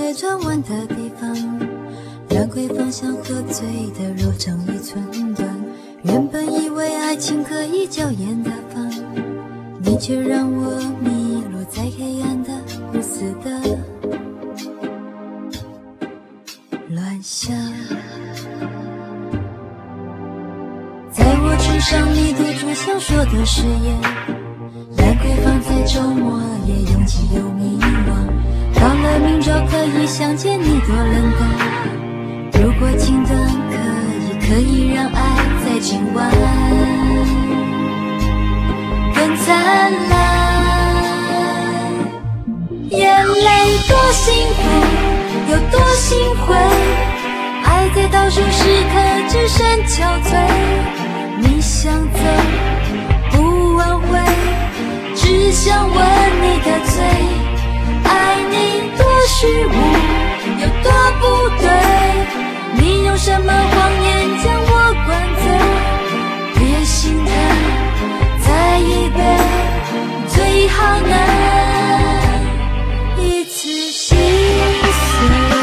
在转弯的地方，乱归方向，喝醉的肉成一寸断。原本以为爱情可以娇艳大方，你却让我迷路在黑暗的无私的乱想。在我唇上你堵住想说的誓言，玫瑰放在周末也拥挤又迷惘。到了明朝可以相见你多冷淡，如果情断可以让爱在今晚更灿烂。眼泪多幸福有多心灰，爱在倒数时刻只剩憔悴。你想走不挽回，只想吻你的嘴。爱你多虚无有多不对，你用什么谎言将我灌醉？别心疼再一杯，最好能一次心碎。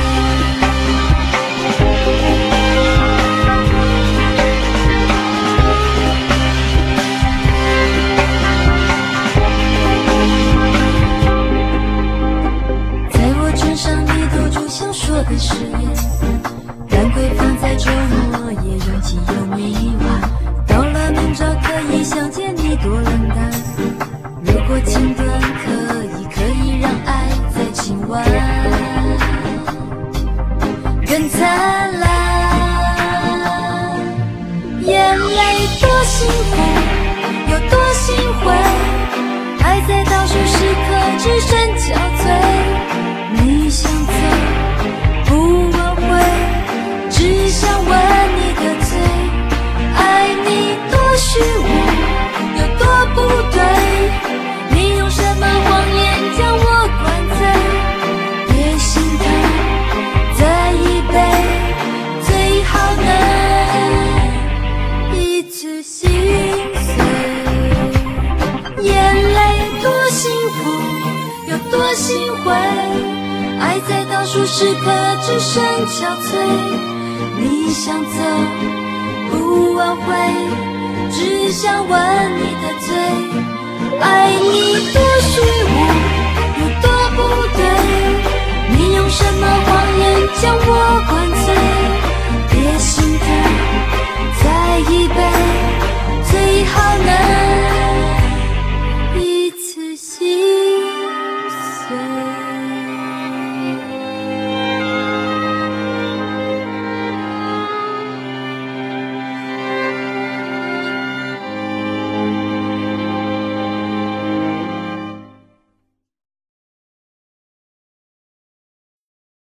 想说的誓言，玫瑰放在周末也拥挤又迷惘。到了明朝可以相见你多冷淡，如果情断可以让爱在今晚更灿烂。眼泪多幸福有多心灰，爱在倒数时刻只剩憔悴。你想走不挽回，只想吻你的嘴。爱你多虚无有多不对，你用什么谎言将我灌醉？别心疼再一杯，最好能一次心碎。眼泪多幸福有多心灰，爱在倒数时刻只剩憔悴。你想走不挽回，只想吻你的嘴。